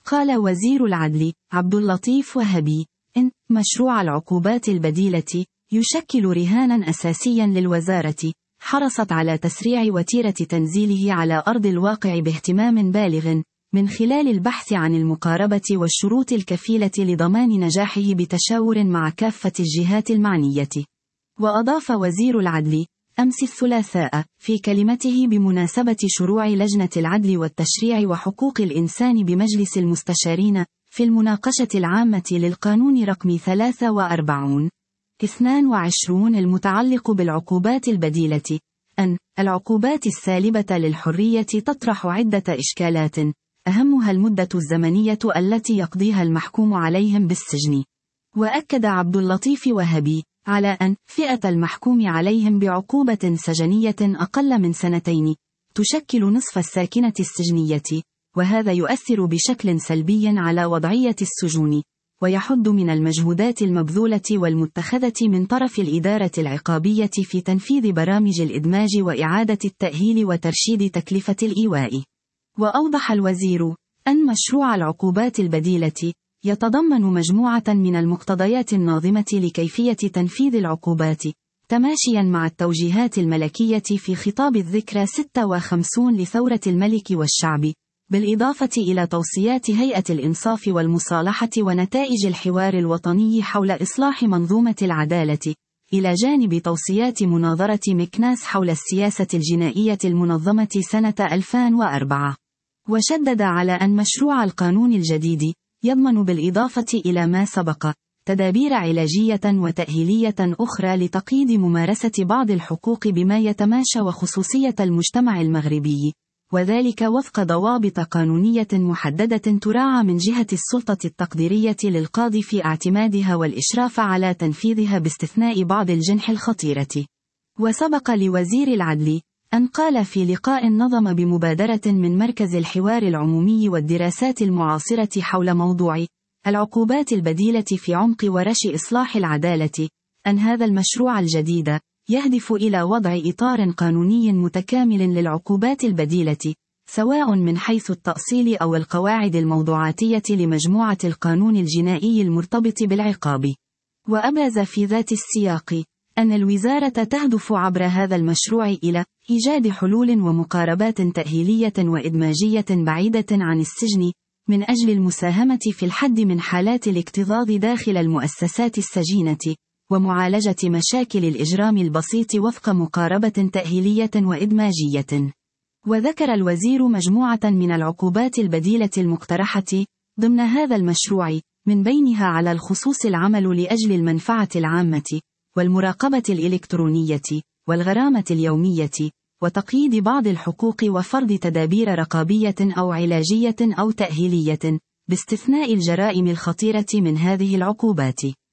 قال وزير العدل عبد اللطيف وهبي إن مشروع العقوبات البديلة يشكل رهانا أساسيا للوزارة، حرصت على تسريع وتيرة تنزيله على أرض الواقع باهتمام بالغ، من خلال البحث عن المقاربة والشروط الكفيلة لضمان نجاحه بتشاور مع كافة الجهات المعنية. وأضاف وزير العدل أمس الثلاثاء في كلمته بمناسبة شروع لجنة العدل والتشريع وحقوق الإنسان بمجلس المستشارين في المناقشة العامة للقانون رقم 43/22 المتعلق بالعقوبات البديلة أن العقوبات السالبة للحرية تطرح عدة إشكالات، أهمها المدة الزمنية التي يقضيها المحكوم عليهم بالسجن. وأكد عبد اللطيف وهبي على أن فئة المحكوم عليهم بعقوبة سجنية أقل من 2 تشكل نصف الساكنة السجنية، وهذا يؤثر بشكل سلبي على وضعية السجون، ويحد من المجهودات المبذولة والمتخذة من طرف الإدارة العقابية في تنفيذ برامج الإدماج وإعادة التأهيل وترشيد تكلفة الإيواء. وأوضح الوزير أن مشروع العقوبات البديلة يتضمن مجموعة من المقتضيات الناظمة لكيفية تنفيذ العقوبات، تماشيا مع التوجيهات الملكية في خطاب الذكرى 56 لثورة الملك والشعب، بالإضافة إلى توصيات هيئة الإنصاف والمصالحة ونتائج الحوار الوطني حول إصلاح منظومة العدالة، إلى جانب توصيات مناظرة مكناس حول السياسة الجنائية المنظمة سنة 2004. وشدد على أن مشروع القانون الجديد يضمن بالإضافة إلى ما سبق تدابير علاجية وتأهيلية أخرى لتقييد ممارسة بعض الحقوق بما يتماشى وخصوصية المجتمع المغربي، وذلك وفق ضوابط قانونية محددة تراعى من جهة السلطة التقديرية للقاضي في اعتمادها والإشراف على تنفيذها باستثناء بعض الجنح الخطيرة. وسبق لوزير العدل أن قال في لقاء نظم بمبادرة من مركز الحوار العمومي والدراسات المعاصرة حول موضوع العقوبات البديلة في عمق ورش إصلاح العدالة، أن هذا المشروع الجديد يهدف إلى وضع إطار قانوني متكامل للعقوبات البديلة، سواء من حيث التأصيل أو القواعد الموضوعاتية لمجموعة القانون الجنائي المرتبط بالعقاب. وأبرز في ذات السياق أن الوزارة تهدف عبر هذا المشروع إلى إيجاد حلول ومقاربات تأهيلية وإدماجية بعيدة عن السجن، من أجل المساهمة في الحد من حالات الاكتظاظ داخل المؤسسات السجينة، ومعالجة مشاكل الإجرام البسيط وفق مقاربة تأهيلية وإدماجية. وذكر الوزير مجموعة من العقوبات البديلة المقترحة ضمن هذا المشروع، من بينها على الخصوص العمل لأجل المنفعة العامة، والمراقبة الإلكترونية، والغرامة اليومية، وتقييد بعض الحقوق وفرض تدابير رقابية أو علاجية أو تأهيلية، باستثناء الجرائم الخطيرة من هذه العقوبات.